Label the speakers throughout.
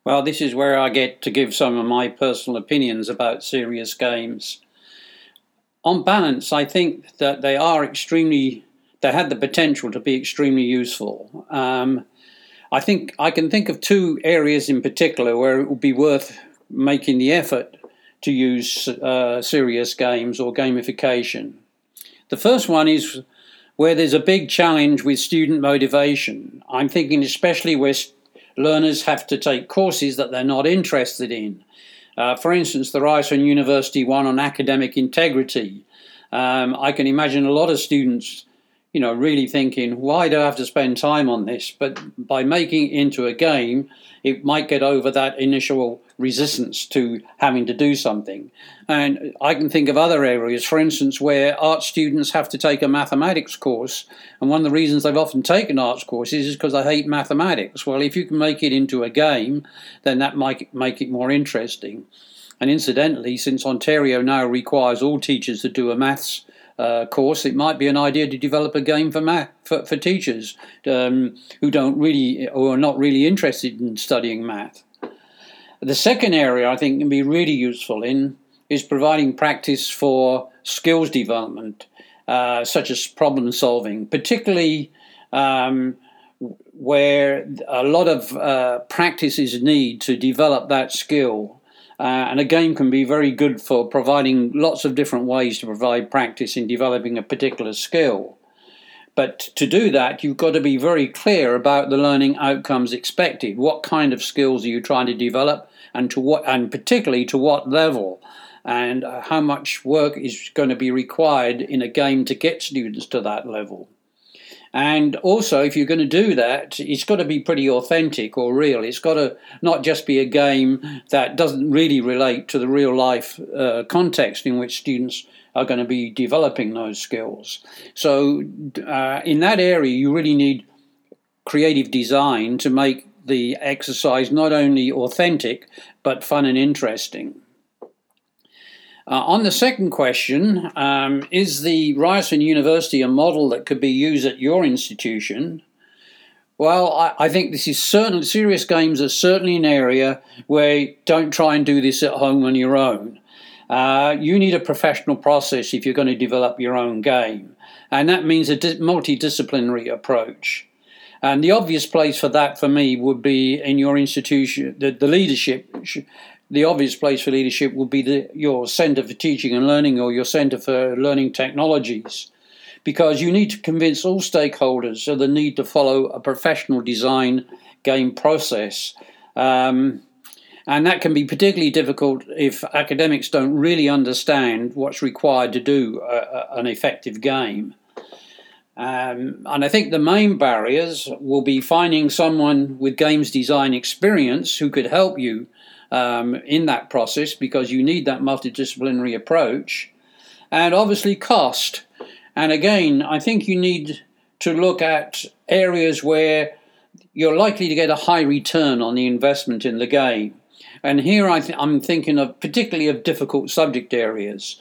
Speaker 1: Well, this is where I get to give some of my personal opinions about serious games. On balance, I think that they had the potential to be extremely useful. I think I can think of two areas in particular where it would be worth making the effort to use serious games or gamification. The first one is where there's a big challenge with student motivation. I'm thinking especially where learners have to take courses that they're not interested in. For instance, the Ryerson University one on academic integrity. I can imagine a lot of students, really thinking, why do I have to spend time on this? But by making it into a game, it might get over that initial resistance to having to do something. And I can think of other areas, for instance, where art students have to take a mathematics course. And one of the reasons they've often taken arts courses is because they hate mathematics. Well, if you can make it into a game, then that might make it more interesting. And incidentally, since Ontario now requires all teachers to do a maths course, it might be an idea to develop a game for teachers who are not really interested in studying math. The second area I think can be really useful in is providing practice for skills development, such as problem solving, particularly where a lot of practice is needed to develop that skill. And a game can be very good for providing lots of different ways to provide practice in developing a particular skill. But to do that, you've got to be very clear about the learning outcomes expected. What kind of skills are you trying to develop, and particularly to what level, and how much work is going to be required in a game to get students to that level. And also, if you're going to do that, it's got to be pretty authentic or real. It's got to not just be a game that doesn't really relate to the real life context in which students are going to be developing those skills. So in that area, you really need creative design to make the exercise not only authentic, but fun and interesting. On the second question, is the Ryerson University a model that could be used at your institution? Well, I think this is certainly, serious games are certainly an area where don't try and do this at home on your own. You need a professional process if you're going to develop your own game, and that means a multidisciplinary approach. And the obvious place for that for me would be in your institution, the leadership. The obvious place for leadership would be your Centre for Teaching and Learning or your Centre for Learning Technologies, because you need to convince all stakeholders of the need to follow a professional design game process. And that can be particularly difficult if academics don't really understand what's required to do an effective game. And I think the main barriers will be finding someone with games design experience who could help you in that process, because you need that multidisciplinary approach, and obviously cost. And again, I think you need to look at areas where you're likely to get a high return on the investment in the game. And here I'm thinking of particularly of difficult subject areas.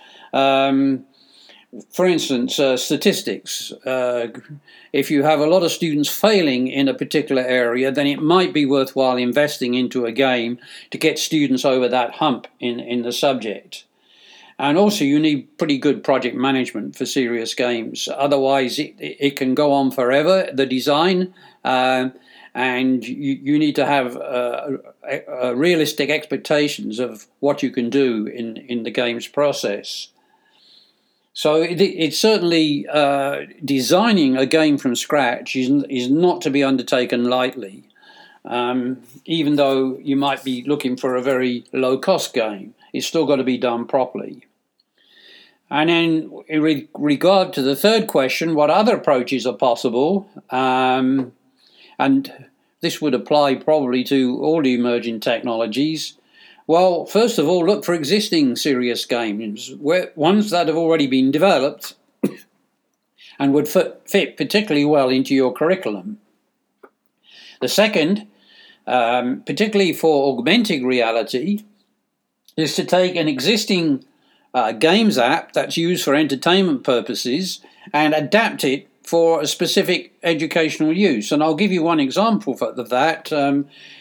Speaker 1: For instance, statistics. If you have a lot of students failing in a particular area, then it might be worthwhile investing into a game to get students over that hump in the subject. And also you need pretty good project management for serious games. Otherwise it can go on forever, the design, and you need to have realistic expectations of what you can do in the game's process. So it's certainly designing a game from scratch is not to be undertaken lightly, even though you might be looking for a very low-cost game. It's still got to be done properly. And then in regard to the third question, what other approaches are possible, and this would apply probably to all the emerging technologies. Well, first of all, look for existing serious games, ones that have already been developed and would fit particularly well into your curriculum. The second, particularly for augmented reality, is to take an existing games app that's used for entertainment purposes and adapt it for a specific educational use. And I'll give you one example of that.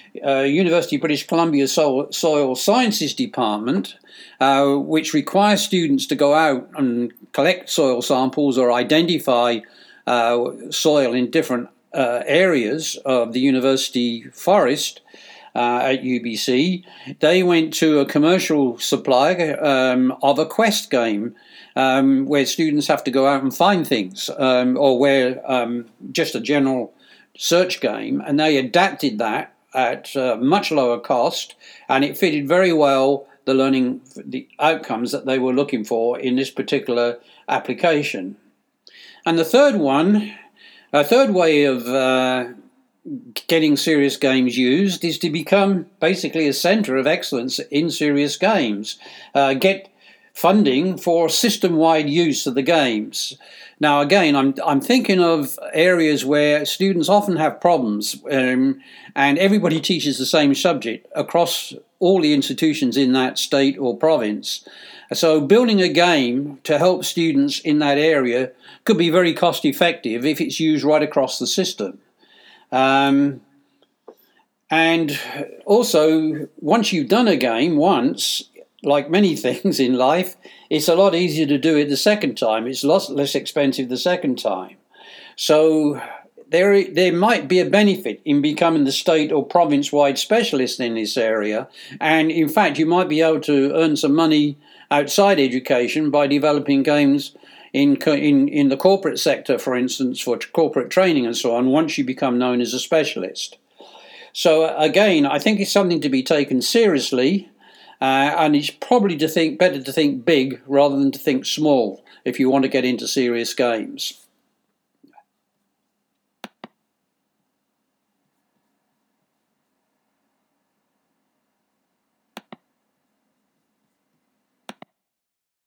Speaker 1: University of British Columbia Soil Sciences Department, which requires students to go out and collect soil samples or identify soil in different areas of the university forest at UBC. They went to a commercial supplier of a quest game where students have to go out and find things, or where just a general search game, and they adapted that at much lower cost, and it fitted very well the outcomes that they were looking for in this particular application. And the third way of getting serious games used is to become basically a centre of excellence in serious games. Get funding for system-wide use of the games. Now, again, I'm thinking of areas where students often have problems, and everybody teaches the same subject across all the institutions in that state or province. So building a game to help students in that area could be very cost effective if it's used right across the system. And also, once you've done a game once, like many things in life, it's a lot easier to do it the second time. It's a lot less expensive the second time. So there might be a benefit in becoming the state or province-wide specialist in this area. And in fact, you might be able to earn some money outside education by developing games in the corporate sector, for instance, for corporate training and so on, once you become known as a specialist. So again, I think it's something to be taken seriously, and it's probably better to think big rather than to think small if you want to get into serious games.